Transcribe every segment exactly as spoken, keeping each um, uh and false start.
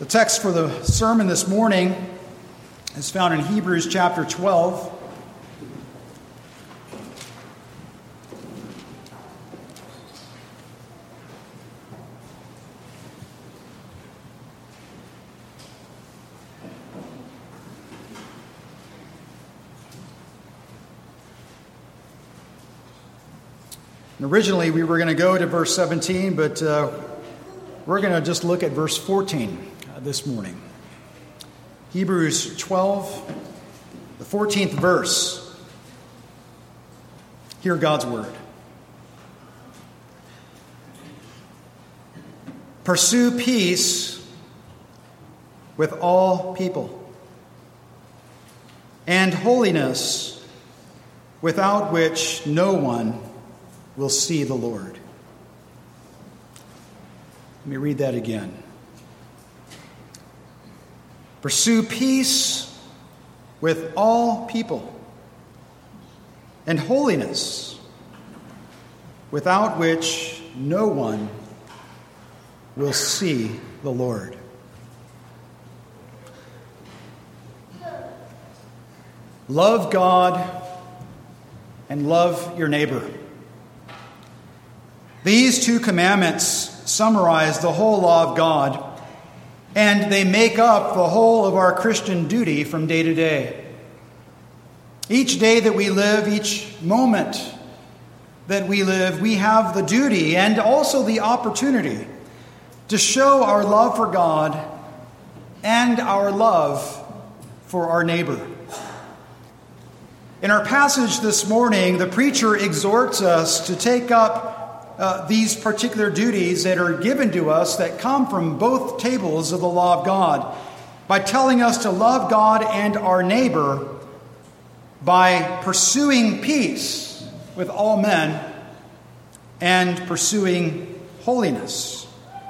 The text for the sermon this morning is found in Hebrews chapter twelve. And originally we were going to go to verse seventeen, but uh, we're going to just look at verse fourteen uh, this morning. Hebrews twelve, the fourteenth verse. Hear God's word. Pursue peace with all people, and holiness, without which no one will see the Lord. Let me read that again. Pursue peace with all people, and holiness, without which no one will see the Lord. Love God and love your neighbor. These two commandments summarize the whole law of God, and they make up the whole of our Christian duty from day to day. Each day that we live, each moment that we live, we have the duty and also the opportunity to show our love for God and our love for our neighbor. In our passage this morning, the preacher exhorts us to take up Uh, these particular duties that are given to us that come from both tables of the law of God by telling us to love God and our neighbor by pursuing peace with all men and pursuing holiness.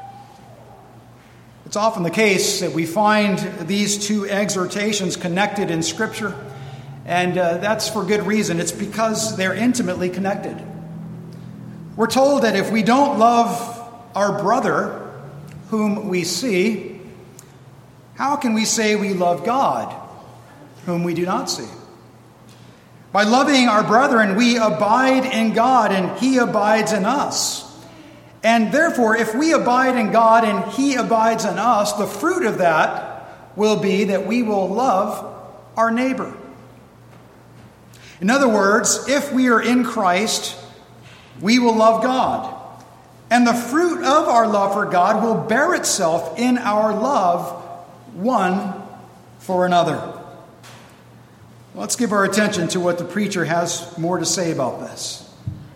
It's often the case that we find these two exhortations connected in Scripture, and uh, that's for good reason. It's because they're intimately connected. We're told that if we don't love our brother whom we see, how can we say we love God whom we do not see? By loving our brethren, we abide in God and He abides in us. And therefore, if we abide in God and He abides in us, the fruit of that will be that we will love our neighbor. In other words, if we are in Christ, we will love God. And the fruit of our love for God will bear itself in our love one for another. Let's give our attention to what the preacher has more to say about this.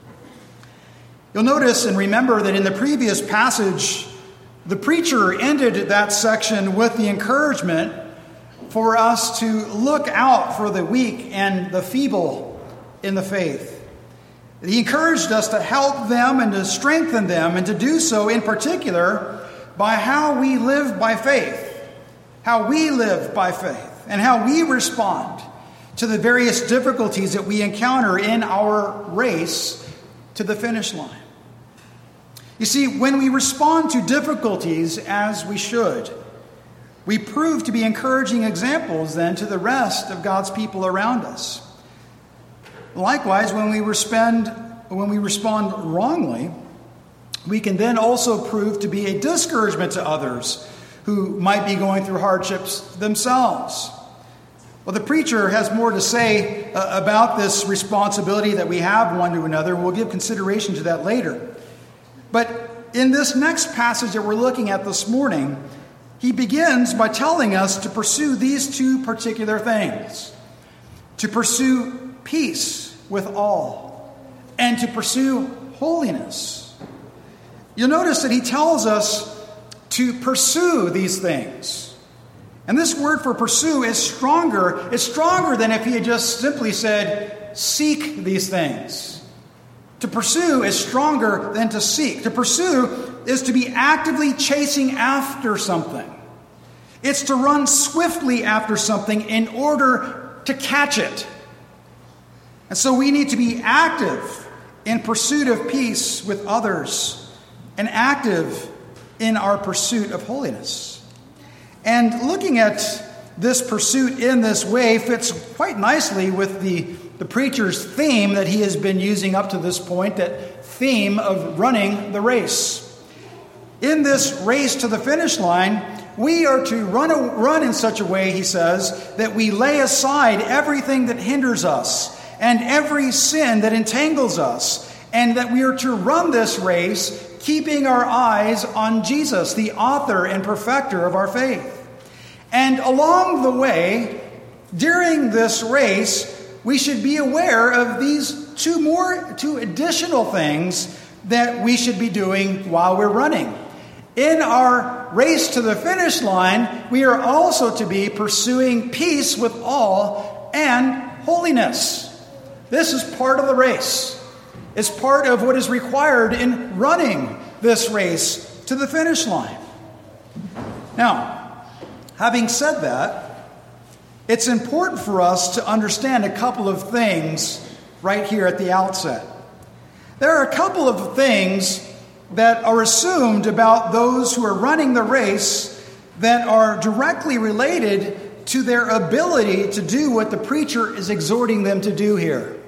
You'll notice and remember that in the previous passage, the preacher ended that section with the encouragement for us to look out for the weak and the feeble in the faith. He encouraged us to help them and to strengthen them, and to do so in particular by how we live by faith, how we live by faith, and how we respond to the various difficulties that we encounter in our race to the finish line. You see, when we respond to difficulties as we should, we prove to be encouraging examples then to the rest of God's people around us. Likewise, when we respond, when we respond wrongly, we can then also prove to be a discouragement to others who might be going through hardships themselves. Well, the preacher has more to say uh, about this responsibility that we have one to another. We'll give consideration to that later. But in this next passage that we're looking at this morning, he begins by telling us to pursue these two particular things. To pursue peace with all, and to pursue holiness. You'll notice that he tells us to pursue these things. And this word for pursue is stronger. It's stronger than if he had just simply said, seek these things. To pursue is stronger than to seek. To pursue is to be actively chasing after something. It's to run swiftly after something in order to catch it. And so we need to be active in pursuit of peace with others and active in our pursuit of holiness. And looking at this pursuit in this way fits quite nicely with the, the preacher's theme that he has been using up to this point, that theme of running the race. In this race to the finish line, we are to run, a, run in such a way, he says, that we lay aside everything that hinders us and every sin that entangles us, and that we are to run this race keeping our eyes on Jesus, the author and perfecter of our faith. And along the way, during this race, we should be aware of these two more, two additional things that we should be doing while we're running. In our race to the finish line, we are also to be pursuing peace with all and holiness. This is part of the race. It's part of what is required in running this race to the finish line. Now, having said that, it's important for us to understand a couple of things right here at the outset. There are a couple of things that are assumed about those who are running the race that are directly related to their ability to do what the preacher is exhorting them to do here.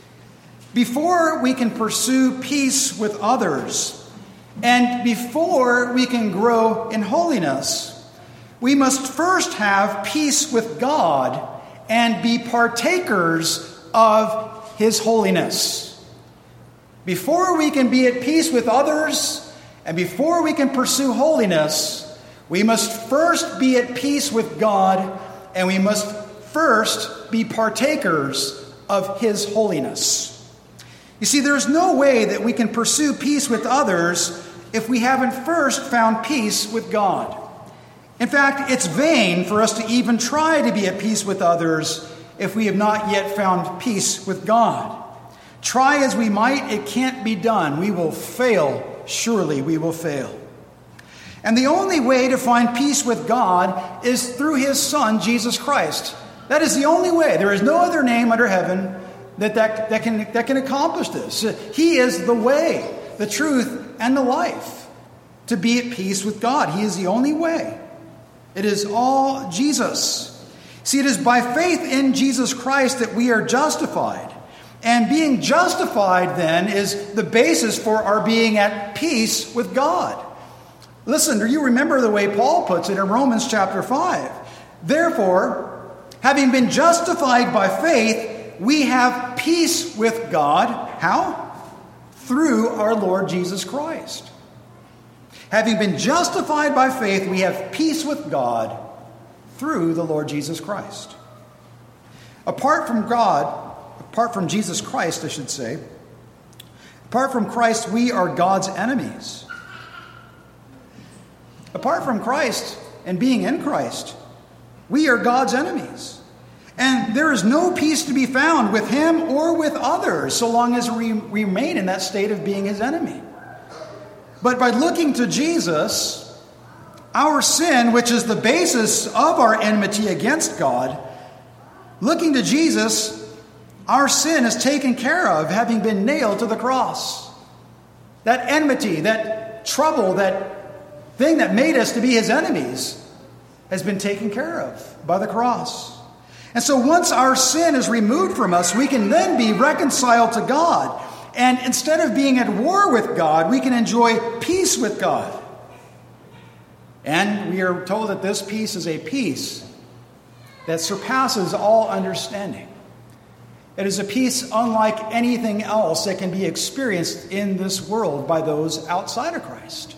Before we can pursue peace with others, and before we can grow in holiness, we must first have peace with God and be partakers of His holiness. Before we can be at peace with others, and before we can pursue holiness, we must first be at peace with God, and we must first be partakers of His holiness. You see, there's no way that we can pursue peace with others if we haven't first found peace with God. In fact, it's vain for us to even try to be at peace with others if we have not yet found peace with God. Try as we might, it can't be done. We will fail. Surely we will fail. And the only way to find peace with God is through His Son, Jesus Christ. That is the only way. There is no other name under heaven that, that, that, can, that can accomplish this. He is the way, the truth, and the life to be at peace with God. He is the only way. It is all Jesus. See, it is by faith in Jesus Christ that we are justified. And being justified, then, is the basis for our being at peace with God. Listen, do you remember the way Paul puts it in Romans chapter five? Therefore, having been justified by faith, we have peace with God. How? Through our Lord Jesus Christ. Having been justified by faith, we have peace with God through the Lord Jesus Christ. Apart from God, apart from Jesus Christ, I should say, apart from Christ, we are God's enemies. Apart from Christ and being in Christ, we are God's enemies. And there is no peace to be found with Him or with others so long as we remain in that state of being His enemy. But by looking to Jesus, our sin, which is the basis of our enmity against God, looking to Jesus, our sin is taken care of, having been nailed to the cross. That enmity, that trouble, that thing that made us to be His enemies has been taken care of by the cross. And so once our sin is removed from us, we can then be reconciled to God. And instead of being at war with God, we can enjoy peace with God. And we are told that this peace is a peace that surpasses all understanding. It is a peace unlike anything else that can be experienced in this world by those outside of Christ.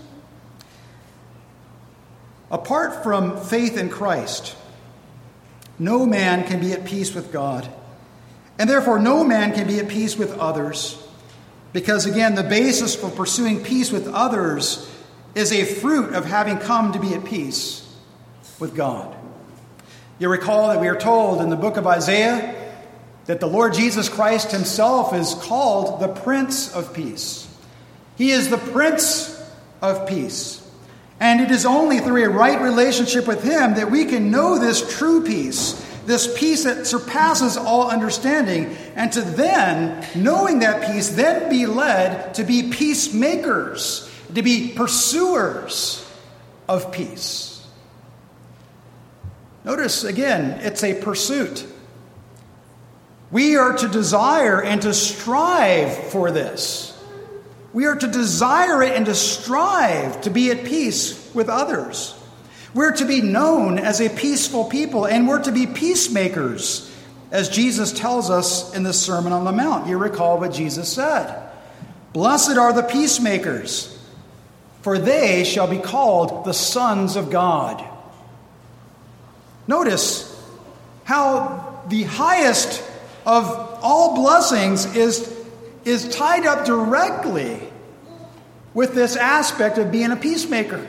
Apart from faith in Christ, no man can be at peace with God, and therefore no man can be at peace with others, because again, the basis for pursuing peace with others is a fruit of having come to be at peace with God. You recall that we are told in the book of Isaiah that the Lord Jesus Christ Himself is called the Prince of Peace. He is the Prince of Peace. And it is only through a right relationship with Him that we can know this true peace, this peace that surpasses all understanding, and to then, knowing that peace, then be led to be peacemakers, to be pursuers of peace. Notice again, it's a pursuit. We are to desire and to strive for this. We are to desire it and to strive to be at peace with others. We're to be known as a peaceful people, and we're to be peacemakers, as Jesus tells us in the Sermon on the Mount. You recall what Jesus said. Blessed are the peacemakers, for they shall be called the sons of God. Notice how the highest of all blessings is, is tied up directly with this aspect of being a peacemaker.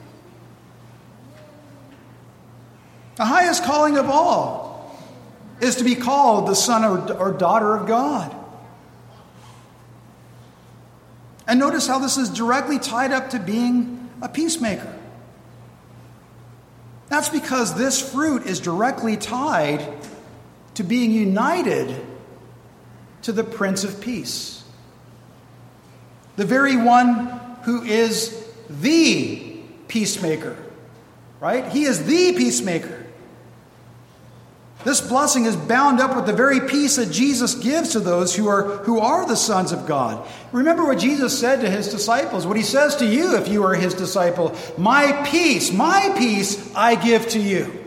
The highest calling of all is to be called the son or, or daughter of God. And notice how this is directly tied up to being a peacemaker. That's because this fruit is directly tied to being united to the Prince of Peace. The very one who is the peacemaker, right? He is the peacemaker. This blessing is bound up with the very peace that Jesus gives to those who are, who are the sons of God. Remember what Jesus said to his disciples, what he says to you if you are his disciple. My peace, my peace I give to you.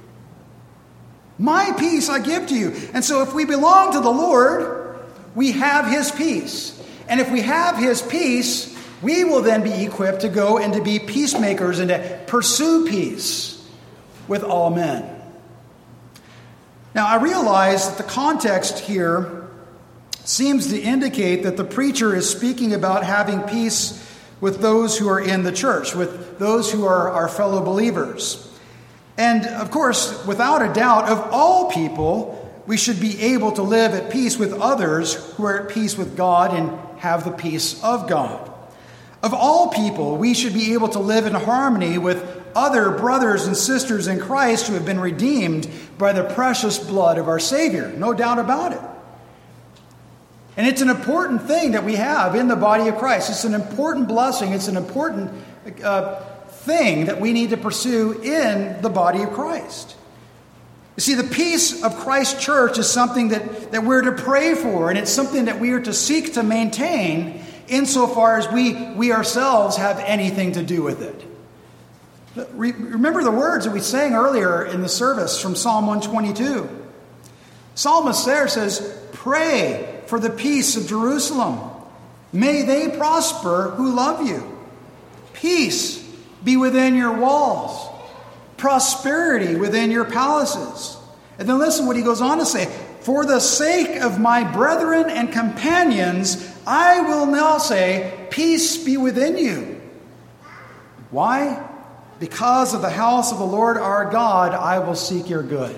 My peace I give to you. And so if we belong to the Lord, we have his peace. And if we have his peace, we will then be equipped to go and to be peacemakers and to pursue peace with all men. Now, I realize that the context here seems to indicate that the preacher is speaking about having peace with those who are in the church, with those who are our fellow believers. And, of course, without a doubt, of all people, we should be able to live at peace with others who are at peace with God and have the peace of God. Of all people, we should be able to live in harmony with other brothers and sisters in Christ who have been redeemed by the precious blood of our Savior. No doubt about it. And it's an important thing that we have in the body of Christ. It's an important blessing. It's an important uh, thing that we need to pursue in the body of Christ. You see, the peace of Christ's church is something that, that we're to pray for, and it's something that we are to seek to maintain insofar as we, we ourselves have anything to do with it. Remember the words that we sang earlier in the service from Psalm one twenty-two. Psalmist there says, pray for the peace of Jerusalem. May they prosper who love you. Peace be within your walls. Prosperity within your palaces. And then listen what he goes on to say. For the sake of my brethren and companions, I will now say, peace be within you. Why? Because of the house of the Lord our God, I will seek your good.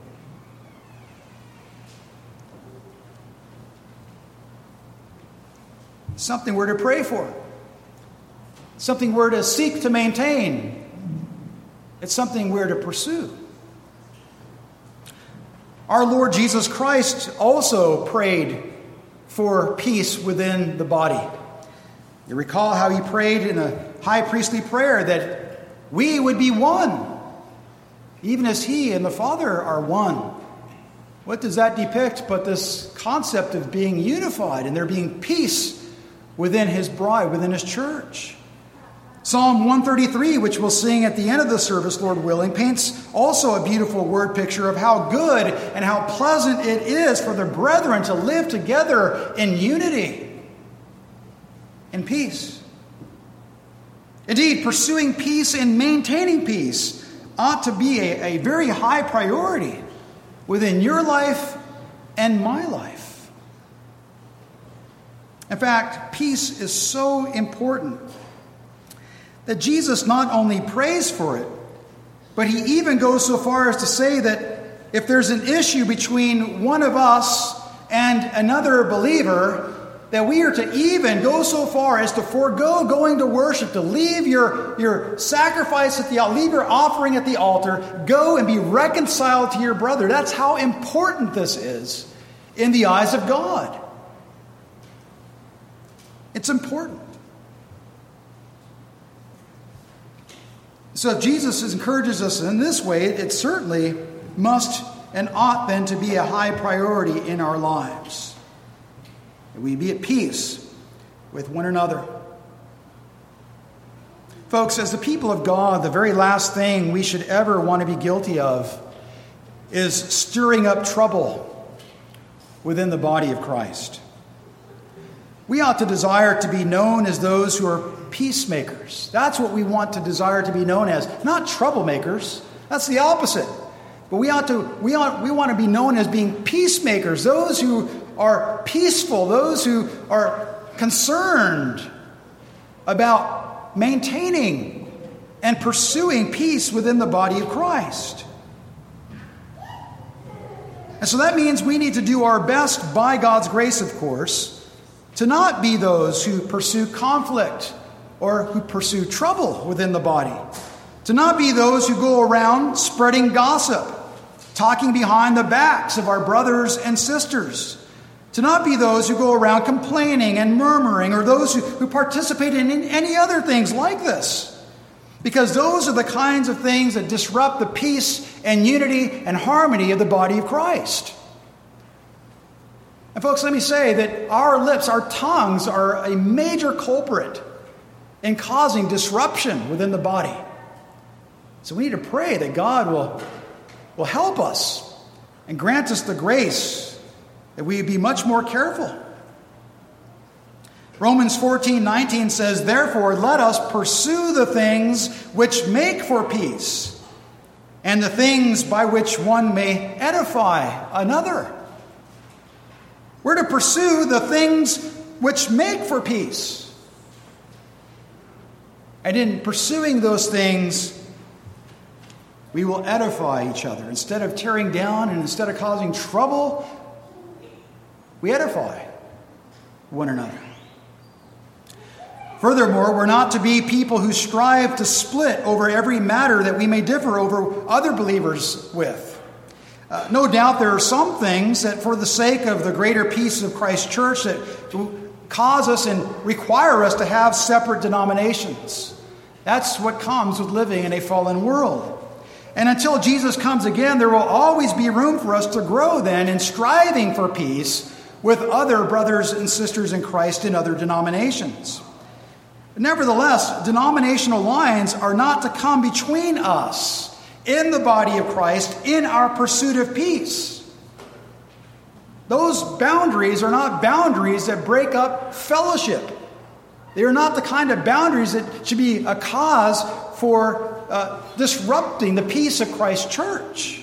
Something we're to pray for. Something we're to seek to maintain. It's something we're to pursue. Our Lord Jesus Christ also prayed for peace within the body. You recall how he prayed in a high priestly prayer that we would be one, even as he and the Father are one. What does that depict but this concept of being unified and there being peace within his bride, within his church? Psalm one thirty-three, which we'll sing at the end of the service, Lord willing, paints also a beautiful word picture of how good and how pleasant it is for the brethren to live together in unity, in peace. Indeed, pursuing peace and maintaining peace ought to be a, a very high priority within your life and my life. In fact, peace is so important that Jesus not only prays for it, but he even goes so far as to say that if there's an issue between one of us and another believer, that we are to even go so far as to forego going to worship, to leave your, your sacrifice at the altar, leave your offering at the altar, go and be reconciled to your brother. That's how important this is in the eyes of God. It's important. So if Jesus encourages us in this way, it certainly must and ought then to be a high priority in our lives. That we be at peace with one another. Folks, as the people of God, the very last thing we should ever want to be guilty of is stirring up trouble within the body of Christ. We ought to desire to be known as those who are peacemakers. That's what we want to desire to be known as, not troublemakers. That's the opposite. But we ought to we ought we want to be known as being peacemakers, those who are peaceful, those who are concerned about maintaining and pursuing peace within the body of Christ. And so that means we need to do our best, by God's grace, of course, to not be those who pursue conflict or who pursue trouble within the body. To not be those who go around spreading gossip, talking behind the backs of our brothers and sisters. To not be those who go around complaining and murmuring, or those who, who participate in any other things like this. Because those are the kinds of things that disrupt the peace and unity and harmony of the body of Christ. And folks, let me say that our lips, our tongues are a major culprit in causing disruption within the body. So we need to pray that God will, will help us and grant us the grace that we be much more careful. Romans fourteen nineteen says, "Therefore, let us pursue the things which make for peace, and the things by which one may edify another." We're to pursue the things which make for peace. And in pursuing those things, we will edify each other. Instead of tearing down and instead of causing trouble, we edify one another. Furthermore, we're not to be people who strive to split over every matter that we may differ over other believers with. Uh, no doubt there are some things that for the sake of the greater peace of Christ's church that cause us and require us to have separate denominations. That's what comes with living in a fallen world. And until Jesus comes again, there will always be room for us to grow then in striving for peace with other brothers and sisters in Christ in other denominations. Nevertheless, denominational lines are not to come between us in the body of Christ in our pursuit of peace. Those boundaries are not boundaries that break up fellowship. They are not the kind of boundaries that should be a cause for uh, disrupting the peace of Christ's church.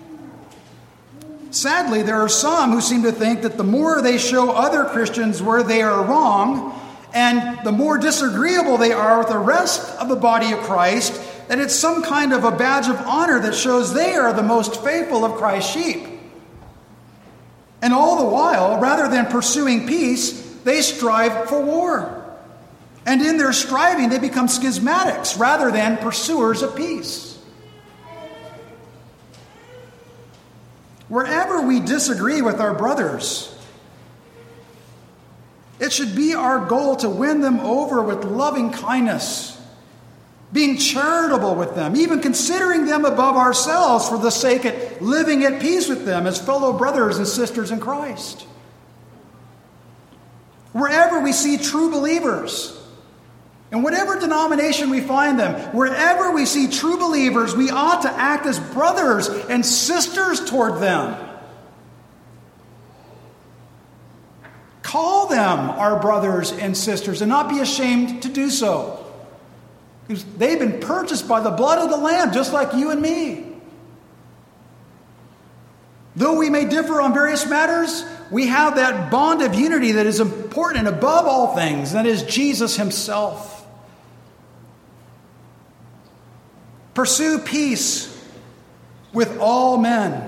Sadly, there are some who seem to think that the more they show other Christians where they are wrong, and the more disagreeable they are with the rest of the body of Christ, that it's some kind of a badge of honor that shows they are the most faithful of Christ's sheep. And all the while, rather than pursuing peace, they strive for war. And in their striving, they become schismatics rather than pursuers of peace. Wherever we disagree with our brothers, it should be our goal to win them over with loving kindness, being charitable with them, even considering them above ourselves for the sake of living at peace with them as fellow brothers and sisters in Christ. Wherever we see true believers, in whatever denomination we find them, wherever we see true believers, we ought to act as brothers and sisters toward them. Call them our brothers and sisters and not be ashamed to do so. Because they've been purchased by the blood of the Lamb, just like you and me. Though we may differ on various matters, we have that bond of unity that is important and above all things, and that is Jesus himself. Pursue peace with all men.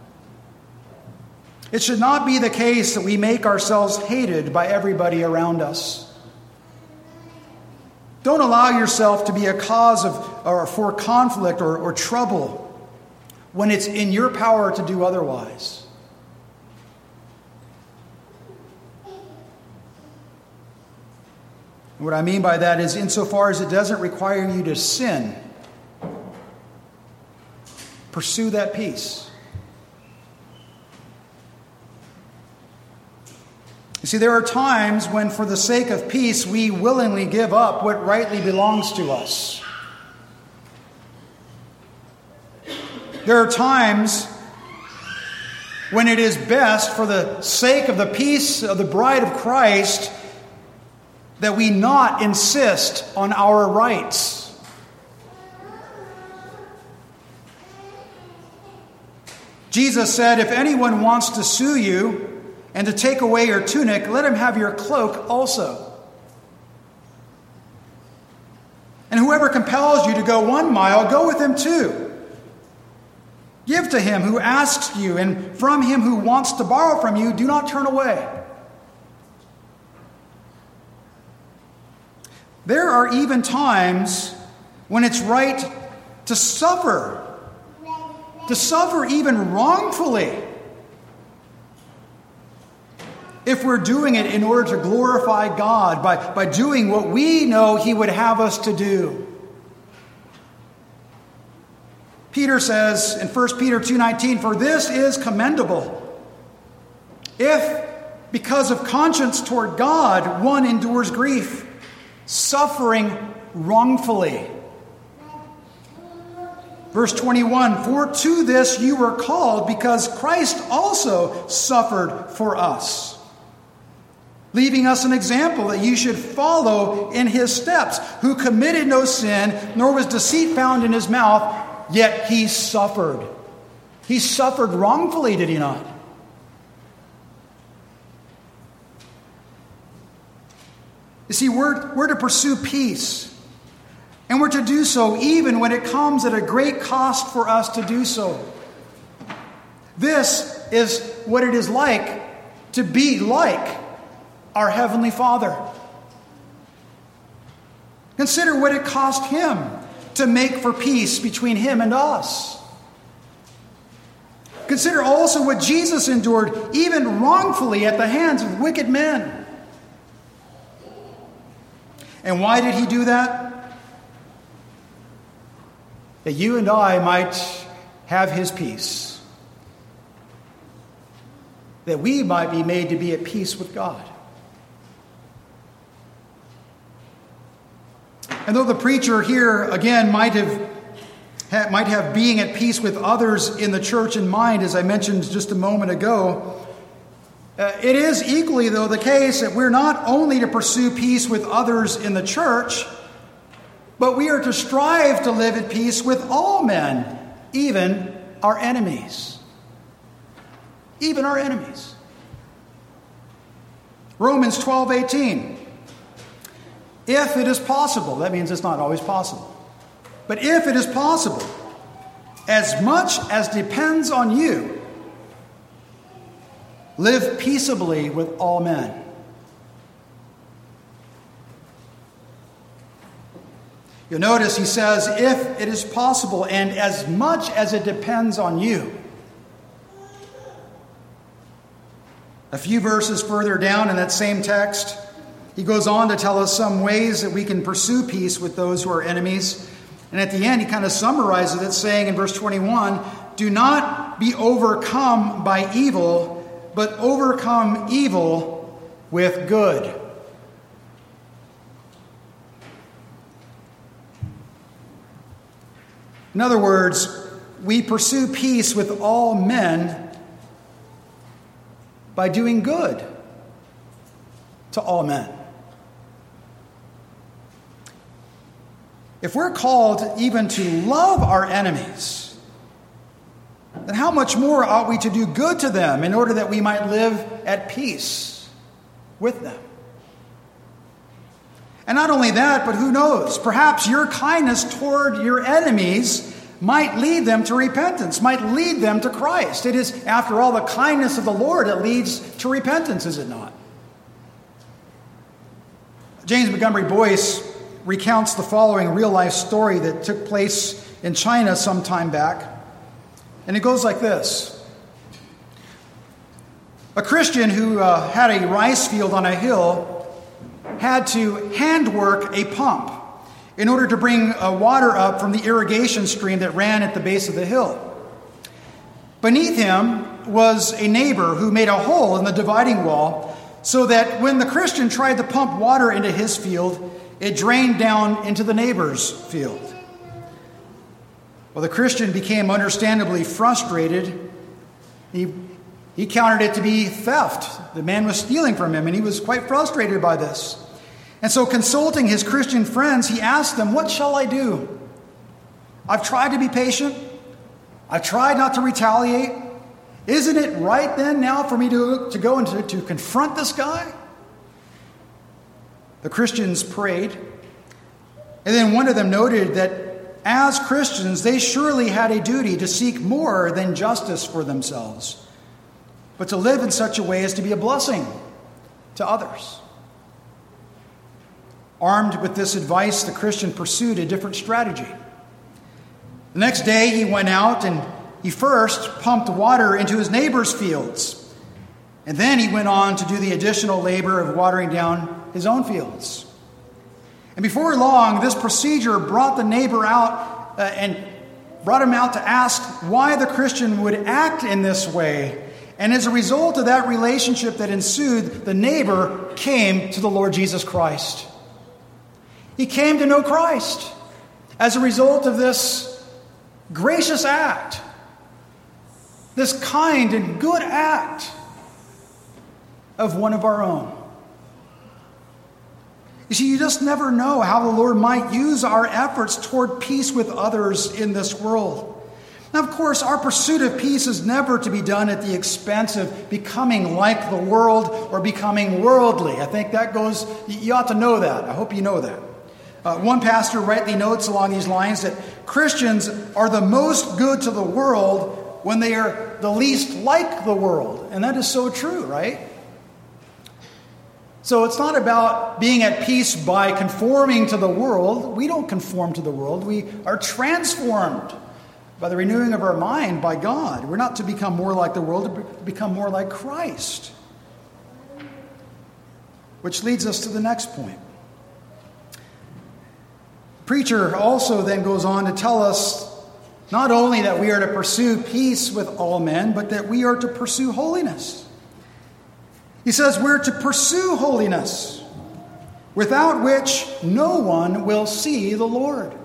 It should not be the case that we make ourselves hated by everybody around us. Don't allow yourself to be a cause of or for conflict or, or trouble when it's in your power to do otherwise. And what I mean by that is insofar as it doesn't require you to sin pursue that peace. You see, there are times when, for the sake of peace, we willingly give up what rightly belongs to us. There are times when it is best, for the sake of the peace of the bride of Christ, that we not insist on our rights. Jesus said, if anyone wants to sue you and to take away your tunic, let him have your cloak also. And whoever compels you to go one mile, go with him two. Give to him who asks you, and from him who wants to borrow from you, do not turn away. There are even times when it's right to suffer, to suffer even wrongfully, if we're doing it in order to glorify God, by, by doing what we know He would have us to do. Peter says in First Peter two nineteen, for this is commendable, if, because of conscience toward God, one endures grief, suffering wrongfully. Verse twenty-one, for to this you were called, because Christ also suffered for us, leaving us an example that you should follow in his steps, who committed no sin, nor was deceit found in his mouth, yet he suffered. He suffered wrongfully, did he not? You see, we're, we're to pursue peace. And we're to do so even when it comes at a great cost for us to do so. This is what it is like to be like our Heavenly Father. Consider what it cost Him to make for peace between Him and us. Consider also what Jesus endured, even wrongfully, at the hands of wicked men. And why did He do that? That you and I might have His peace. That we might be made to be at peace with God. And though the preacher here, again, might have, might have being at peace with others in the church in mind, as I mentioned just a moment ago, uh, it is equally, though, the case that we're not only to pursue peace with others in the church, but we are to strive to live at peace with all men, even our enemies. Even our enemies. Romans twelve eighteen. If it is possible, that means it's not always possible, but if it is possible, as much as depends on you, live peaceably with all men. You'll notice he says, if it is possible, and as much as it depends on you. A few verses further down in that same text, he goes on to tell us some ways that we can pursue peace with those who are enemies. And at the end, he kind of summarizes it, saying in verse twenty-one, do not be overcome by evil, but overcome evil with good. In other words, we pursue peace with all men by doing good to all men. If we're called even to love our enemies, then how much more ought we to do good to them in order that we might live at peace with them? And not only that, but who knows? Perhaps your kindness toward your enemies might lead them to repentance, might lead them to Christ. It is, after all, the kindness of the Lord that leads to repentance, is it not? James Montgomery Boyce recounts the following real-life story that took place in China some time back. And it goes like this. A Christian who uh, had a rice field on a hill had to handwork a pump in order to bring uh, water up from the irrigation stream that ran at the base of the hill. Beneath him was a neighbor who made a hole in the dividing wall so that when the Christian tried to pump water into his field, it drained down into the neighbor's field. Well, the Christian became understandably frustrated. He, he counted it to be theft. The man was stealing from him, and he was quite frustrated by this. And so, consulting his Christian friends, he asked them, "What shall I do? I've tried to be patient. I've tried not to retaliate. Isn't it right then now for me to, to go and to, to confront this guy?" The Christians prayed. And then one of them noted that as Christians, they surely had a duty to seek more than justice for themselves, but to live in such a way as to be a blessing to others. Armed with this advice, the Christian pursued a different strategy. The next day, he went out and he first pumped water into his neighbor's fields. And then he went on to do the additional labor of watering down his own fields. And before long, this procedure brought the neighbor out uh, and brought him out to ask why the Christian would act in this way. And as a result of that relationship that ensued, the neighbor came to the Lord Jesus Christ. He came to know Christ as a result of this gracious act, this kind and good act of one of our own. You see, you just never know how the Lord might use our efforts toward peace with others in this world. Now, of course, our pursuit of peace is never to be done at the expense of becoming like the world or becoming worldly. I think that goes, you ought to know that. I hope you know that. Uh, one pastor rightly notes along these lines that Christians are the most good to the world when they are the least like the world. And that is so true, right? So it's not about being at peace by conforming to the world. We don't conform to the world. We are transformed by the renewing of our mind by God. We're not to become more like the world, to become more like Christ. Which leads us to the next point. The preacher also then goes on to tell us not only that we are to pursue peace with all men, but that we are to pursue holiness. He says we're to pursue holiness, without which no one will see the Lord.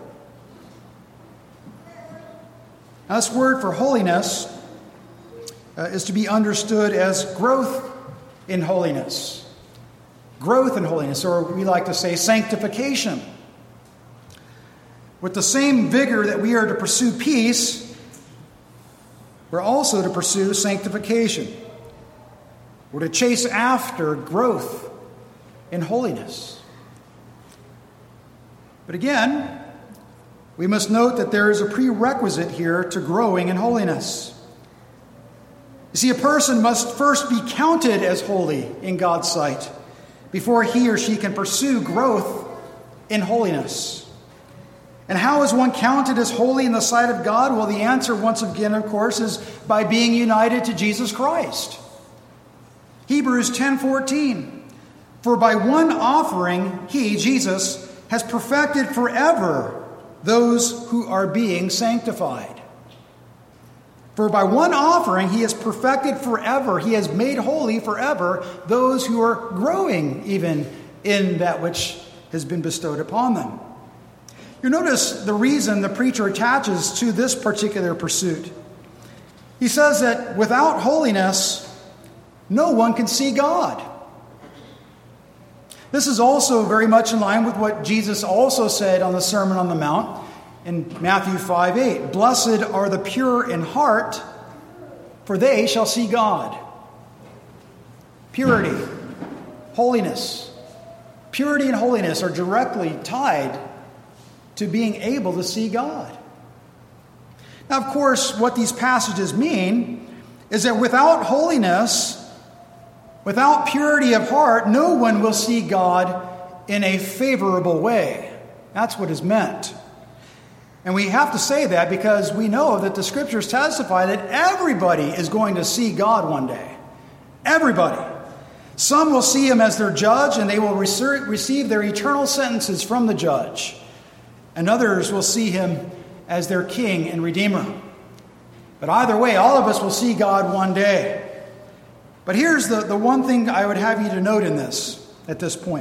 Now, this word for holiness uh, is to be understood as growth in holiness. Growth in holiness, or we like to say sanctification. With the same vigor that we are to pursue peace, we're also to pursue sanctification. We're to chase after growth in holiness. But again, we must note that there is a prerequisite here to growing in holiness. You see, a person must first be counted as holy in God's sight before he or she can pursue growth in holiness. And how is one counted as holy in the sight of God? Well, the answer, once again, of course, is by being united to Jesus Christ. Hebrews ten fourteen. For by one offering, he, Jesus, has perfected forever those who are being sanctified. For by one offering, he has perfected forever, he has made holy forever those who are growing even in that which has been bestowed upon them. You notice the reason the preacher attaches to this particular pursuit. He says that without holiness, no one can see God. This is also very much in line with what Jesus also said on the Sermon on the Mount in Matthew five eight. Blessed are the pure in heart, for they shall see God. Purity, holiness. Purity and holiness are directly tied to being able to see God. Now, of course, what these passages mean is that without holiness, without purity of heart, no one will see God in a favorable way. That's what is meant. And we have to say that because we know that the Scriptures testify that everybody is going to see God one day. Everybody. Some will see Him as their judge, and they will receive their eternal sentences from the judge. And others will see Him as their King and Redeemer. But either way, all of us will see God one day. But here's the, the one thing I would have you to note in this, at this point.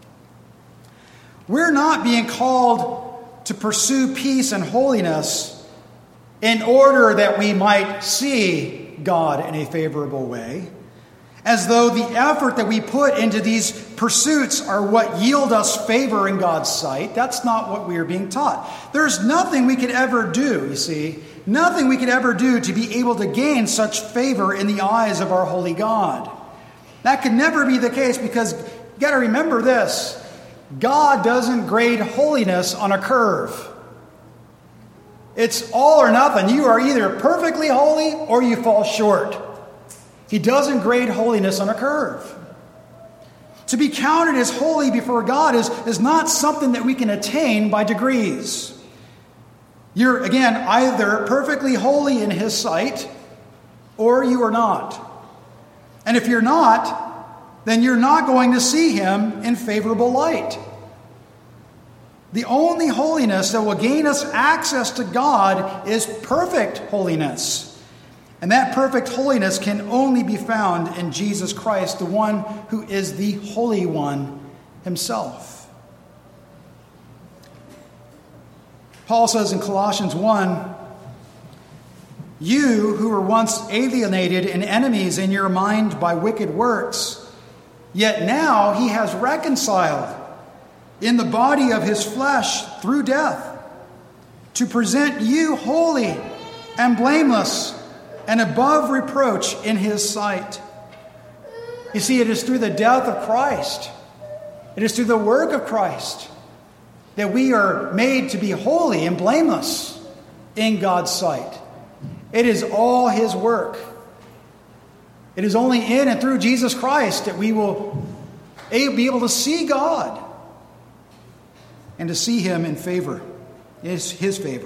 We're not being called to pursue peace and holiness in order that we might see God in a favorable way, as though the effort that we put into these pursuits are what yield us favor in God's sight. That's not what we are being taught. There's nothing we could ever do, you see, nothing we could ever do to be able to gain such favor in the eyes of our holy God. That could never be the case, because you got to remember this: God doesn't grade holiness on a curve. It's all or nothing. You are either perfectly holy or you fall short. He doesn't grade holiness on a curve. To be counted as holy before God is, is not something that we can attain by degrees. You're, again, either perfectly holy in His sight or you are not. And if you're not, then you're not going to see Him in favorable light. The only holiness that will gain us access to God is perfect holiness. And that perfect holiness can only be found in Jesus Christ, the one who is the Holy One Himself. Paul says in Colossians one, "You who were once alienated and enemies in your mind by wicked works, yet now He has reconciled in the body of His flesh through death, to present you holy and blameless and above reproach in His sight." You see, it is through the death of Christ, it is through the work of Christ, that we are made to be holy and blameless in God's sight. It is all His work. It is only in and through Jesus Christ that we will be able to see God and to see Him in favor, His, His favor.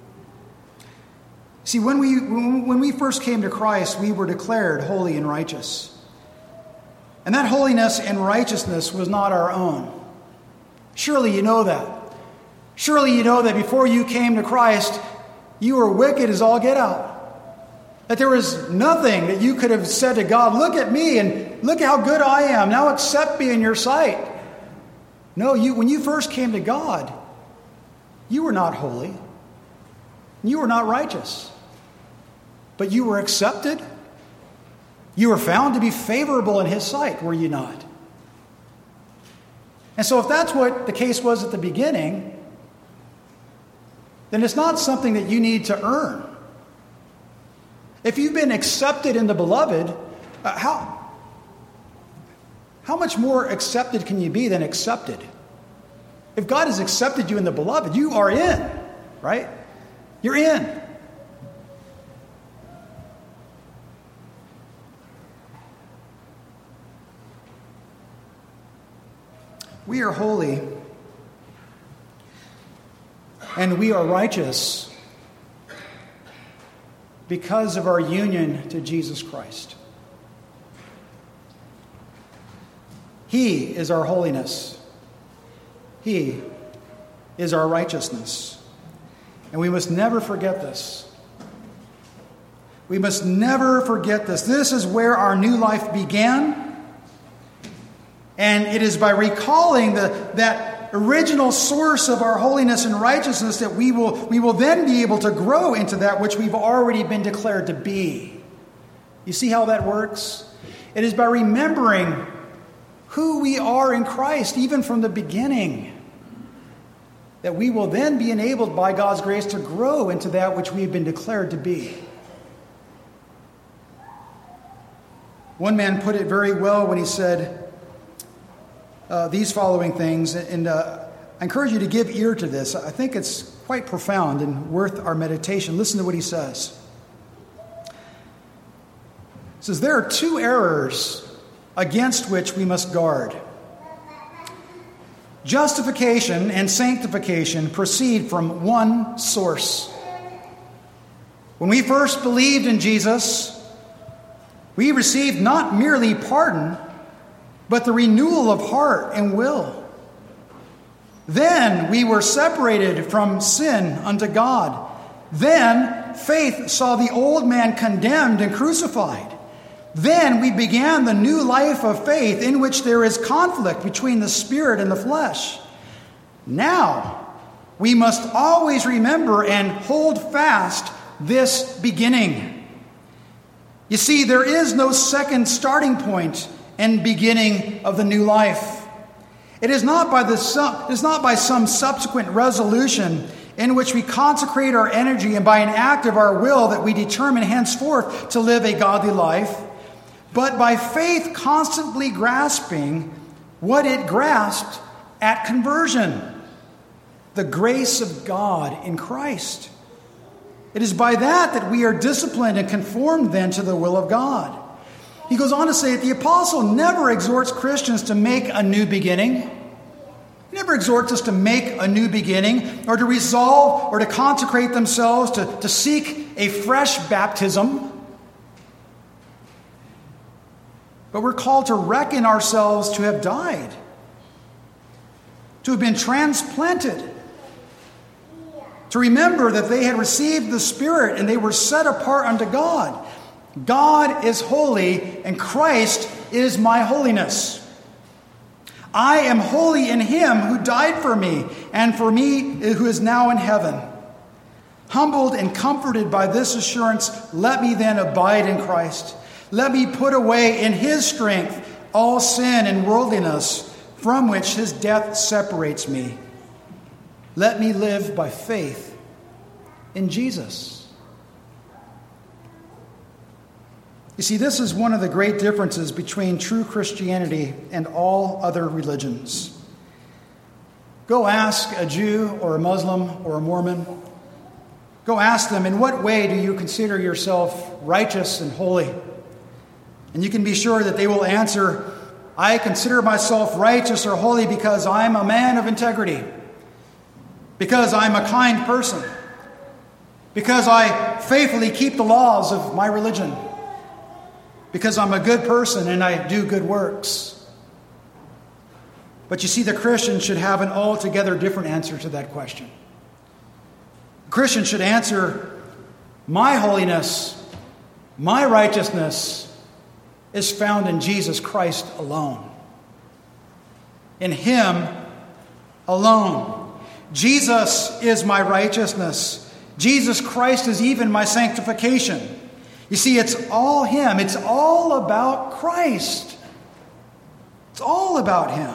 See, when we when we first came to Christ, we were declared holy and righteous. And that holiness and righteousness was not our own. Surely you know that. Surely you know that before you came to Christ, you were wicked as all get out. That there was nothing that you could have said to God, "Look at me and look how good I am. Now accept me in your sight." No, you when you first came to God, you were not holy. You were not righteous. But you were accepted. You were found to be favorable in His sight, were you not? And so if that's what the case was at the beginning, then it's not something that you need to earn. If you've been accepted in the Beloved, uh, how, how much more accepted can you be than accepted? If God has accepted you in the Beloved, you are in, right? You're in. We are holy and we are righteous because of our union to Jesus Christ. He is our holiness. He is our righteousness. And we must never forget this. We must never forget this. This is where our new life began. And it is by recalling the, that original source of our holiness and righteousness that we will, we will then be able to grow into that which we've already been declared to be. You see how that works? It is by remembering who we are in Christ, even from the beginning, that we will then be enabled by God's grace to grow into that which we have been declared to be. One man put it very well when he said uh, these following things, and uh, I encourage you to give ear to this. I think it's quite profound and worth our meditation. Listen to what he says. He says, "There are two errors against which we must guard. Justification and sanctification proceed from one source. When we first believed in Jesus, we received not merely pardon, but the renewal of heart and will. Then we were separated from sin unto God, Then faith saw the old man condemned and crucified. Then we began the new life of faith in which there is conflict between the spirit and the flesh. Now we must always remember and hold fast this beginning. You see, there is no second starting point and beginning of the new life. It is not by the it is not by some subsequent resolution in which we consecrate our energy and by an act of our will that we determine henceforth to live a godly life, but by faith constantly grasping what it grasped at conversion, the grace of God in Christ. It is by that that we are disciplined and conformed then to the will of God. He goes on to say that the apostle never exhorts Christians to make a new beginning. He never exhorts us to make a new beginning or to resolve or to consecrate themselves to, to seek a fresh baptism. But we're called to reckon ourselves to have died, to have been transplanted, to remember that they had received the Spirit and they were set apart unto God. God is holy, and Christ is my holiness. I am holy in him who died for me, and for me who is now in heaven. Humbled and comforted by this assurance, let me then abide in Christ. Let me put away in his strength all sin and worldliness, from which his death separates me. Let me live by faith in Jesus. You see, this is one of the great differences between true Christianity and all other religions. Go ask a Jew or a Muslim or a Mormon. Go ask them, in what way do you consider yourself righteous and holy? And you can be sure that they will answer, I consider myself righteous or holy because I'm a man of integrity, because I'm a kind person, because I faithfully keep the laws of my religion, because I'm a good person and I do good works. But you see, the Christian should have an altogether different answer to that question. The Christian should answer, my holiness, my righteousness is found in Jesus Christ alone. In him alone. Jesus is my righteousness. Jesus Christ is even my sanctification. You see, it's all him. It's all about Christ. It's all about him.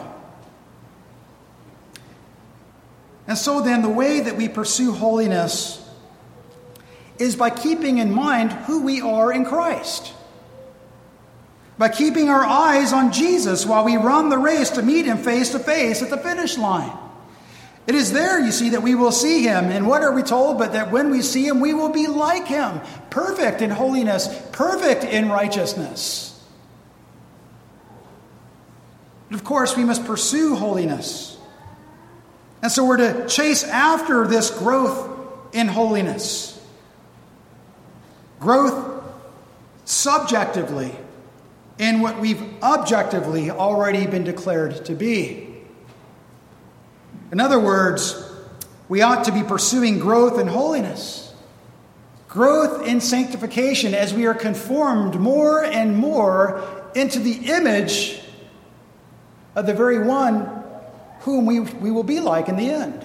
And so then the way that we pursue holiness is by keeping in mind who we are in Christ. By keeping our eyes on Jesus while we run the race to meet him face to face at the finish line. It is there, you see, that we will see him. And what are we told? But that when we see him, we will be like him. Perfect in holiness, perfect in righteousness. But of course, we must pursue holiness. And so we're to chase after this growth in holiness. Growth subjectively in what we've objectively already been declared to be. In other words, we ought to be pursuing growth in holiness, growth in sanctification as we are conformed more and more into the image of the very one whom we, we will be like in the end.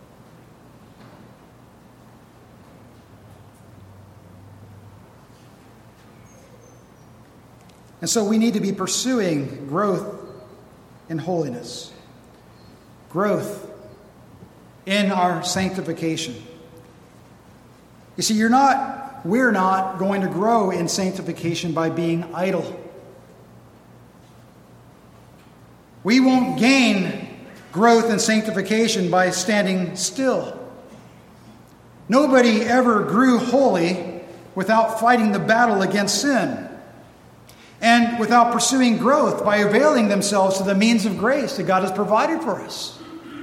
And so we need to be pursuing growth in holiness, growth in our sanctification. You see, you're not, we're not going to grow in sanctification by being idle. We won't gain growth and sanctification by standing still. Nobody ever grew holy without fighting the battle against sin and without pursuing growth by availing themselves to the means of grace that God has provided for us.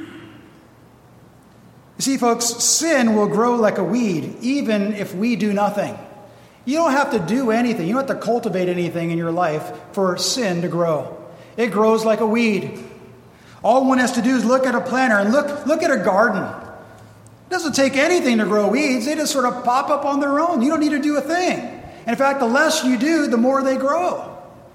You see, folks, sin will grow like a weed even if we do nothing. You don't have to do anything. You don't have to cultivate anything in your life for sin to grow. It grows like a weed. All one has to do is look at a planter and look, look at a garden. It doesn't take anything to grow weeds. They just sort of pop up on their own. You don't need to do a thing. And in fact, the less you do, the more they grow.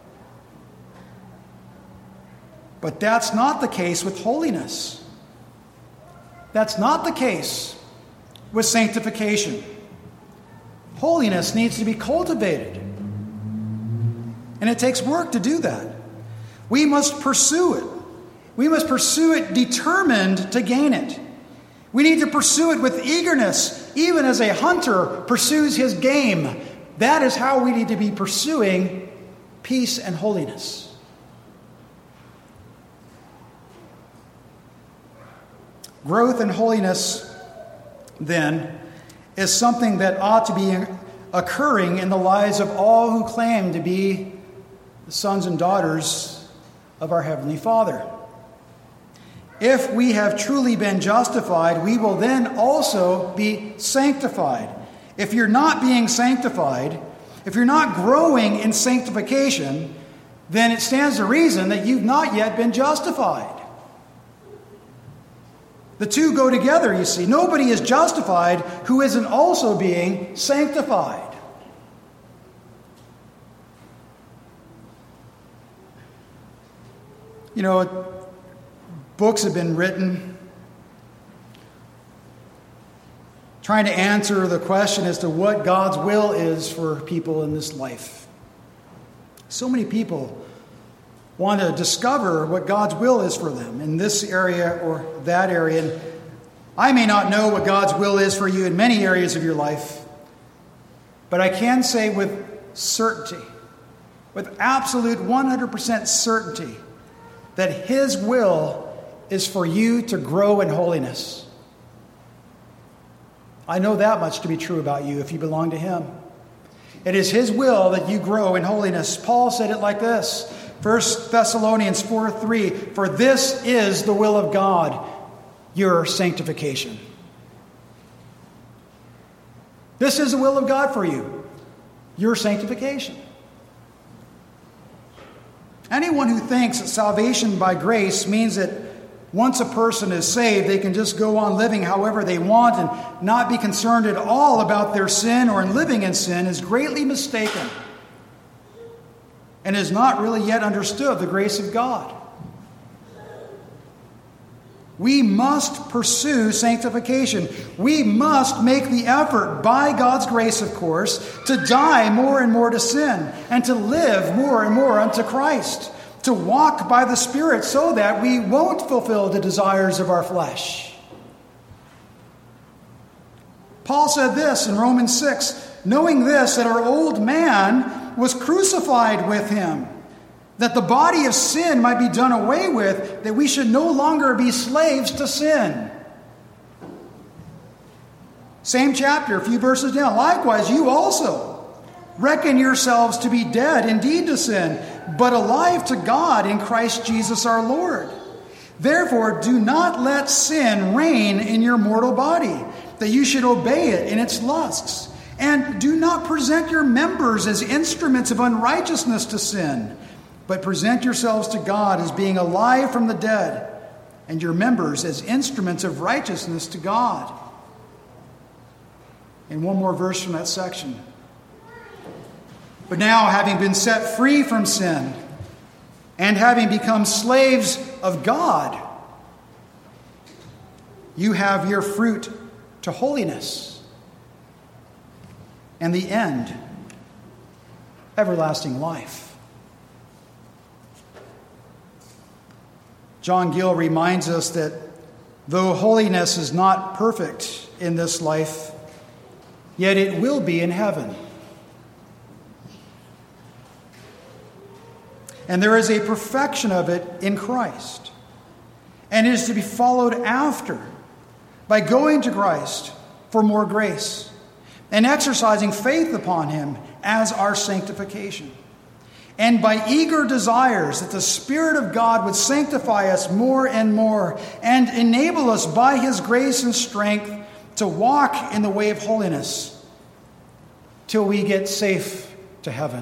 But that's not the case with holiness. That's not the case with sanctification. Holiness needs to be cultivated. And it takes work to do that. We must pursue it. We must pursue it determined to gain it. We need to pursue it with eagerness, even as a hunter pursues his game. That is how we need to be pursuing peace and holiness. Growth in holiness, then, is something that ought to be occurring in the lives of all who claim to be the sons and daughters of our Heavenly Father. If we have truly been justified, we will then also be sanctified. If you're not being sanctified, if you're not growing in sanctification, then it stands to reason that you've not yet been justified. The two go together, you see. Nobody is justified who isn't also being sanctified. You know, books have been written trying to answer the question as to what God's will is for people in this life. So many people want to discover what God's will is for them in this area or that area. And I may not know what God's will is for you in many areas of your life, but I can say with certainty, with absolute one hundred percent certainty, that His will is for you to grow in holiness. I know that much to be true about you if you belong to Him. It is His will that you grow in holiness. Paul said it like this, First Thessalonians four three, "For this is the will of God, your sanctification." This is the will of God for you, your sanctification. Anyone who thinks that salvation by grace means that once a person is saved, they can just go on living however they want and not be concerned at all about their sin or in living in sin is greatly mistaken and has not really yet understood the grace of God. We must pursue sanctification. We must make the effort, by God's grace, of course, to die more and more to sin and to live more and more unto Christ, to walk by the Spirit so that we won't fulfill the desires of our flesh. Paul said this in Romans six, "Knowing this, that our old man was crucified with Him, that the body of sin might be done away with, that we should no longer be slaves to sin." Same chapter, a few verses down. "Likewise, you also reckon yourselves to be dead indeed to sin, but alive to God in Christ Jesus our Lord. Therefore, do not let sin reign in your mortal body, that you should obey it in its lusts. And do not present your members as instruments of unrighteousness to sin, but present yourselves to God as being alive from the dead, and your members as instruments of righteousness to God." And one more verse from that section. "But now, having been set free from sin, and having become slaves of God, you have your fruit to holiness, and the end, everlasting life." John Gill reminds us that though holiness is not perfect in this life, yet it will be in heaven. And there is a perfection of it in Christ. And it is to be followed after by going to Christ for more grace and exercising faith upon Him as our sanctification. And by eager desires that the Spirit of God would sanctify us more and more and enable us by His grace and strength to walk in the way of holiness till we get safe to heaven.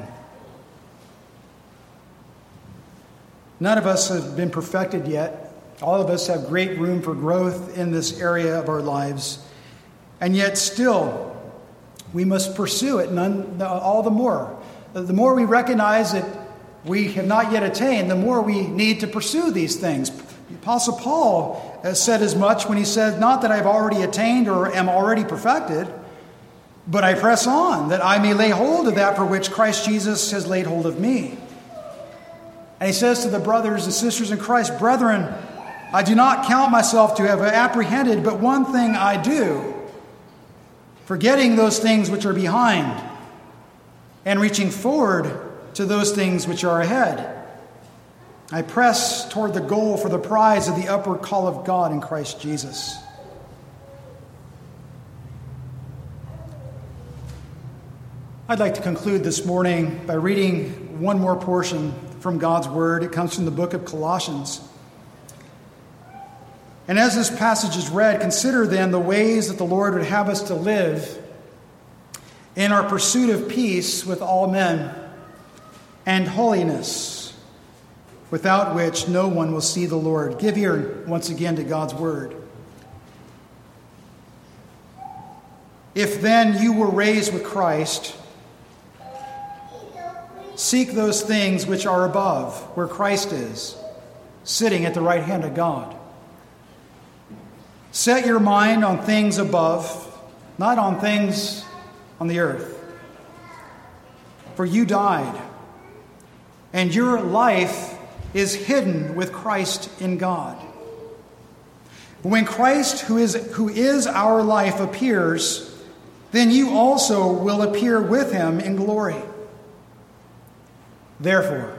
None of us have been perfected yet. All of us have great room for growth in this area of our lives. And yet still, we must pursue it none, all the more. The more we recognize that we have not yet attained, the more we need to pursue these things. The Apostle Paul has said as much when he said, not that I've already attained or am already perfected, but I press on, that I may lay hold of that for which Christ Jesus has laid hold of me. And he says to the brothers and sisters in Christ, brethren, I do not count myself to have apprehended, but one thing I do, forgetting those things which are behind, and reaching forward to those things which are ahead. I press toward the goal for the prize of the upward call of God in Christ Jesus. I'd like to conclude this morning by reading one more portion from God's Word. It comes from the book of Colossians. And as this passage is read, consider then the ways that the Lord would have us to live in our pursuit of peace with all men and holiness, without which no one will see the Lord. Give ear once again to God's Word. If then you were raised with Christ, seek those things which are above, where Christ is, sitting at the right hand of God. Set your mind on things above, not on things on the earth. For you died, and your life is hidden with Christ in God. When Christ, who is, who is our life, appears, then you also will appear with him in glory. Therefore,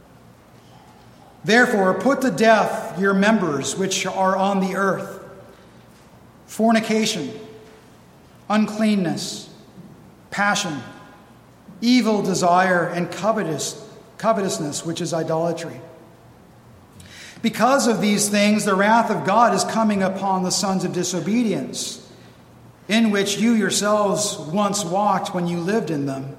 therefore, put to death your members which are on the earth: fornication, uncleanness, passion, evil desire, and covetous, covetousness, which is idolatry. Because of these things, the wrath of God is coming upon the sons of disobedience, in which you yourselves once walked when you lived in them.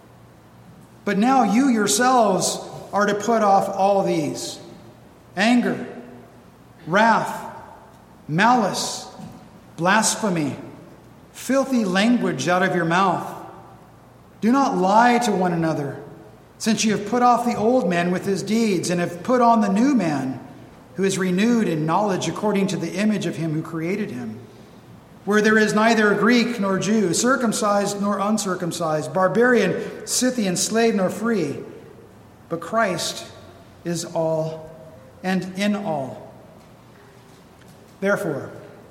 But now you yourselves are to put off all these: anger, wrath, malice, blasphemy, filthy language out of your mouth. Do not lie to one another, since you have put off the old man with his deeds, and have put on the new man, who is renewed in knowledge according to the image of him who created him. Where there is neither Greek nor Jew, circumcised nor uncircumcised, barbarian, Scythian, slave nor free, but Christ is all and in all. Therefore,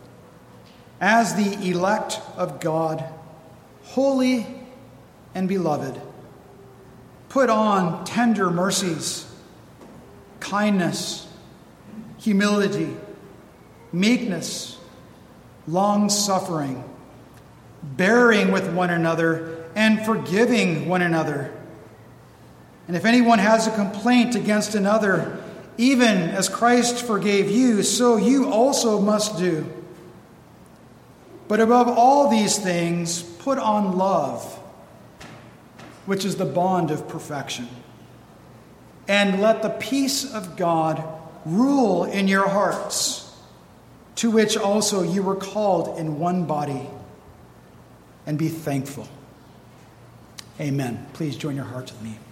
as the elect of God, holy and beloved, put on tender mercies, kindness, humility, meekness, long-suffering, bearing with one another, and forgiving one another. And if anyone has a complaint against another, even as Christ forgave you, so you also must do. But above all these things, put on love, which is the bond of perfection. And let the peace of God rule in your hearts, to which also you were called in one body, and be thankful. Amen. Please join your hearts with me.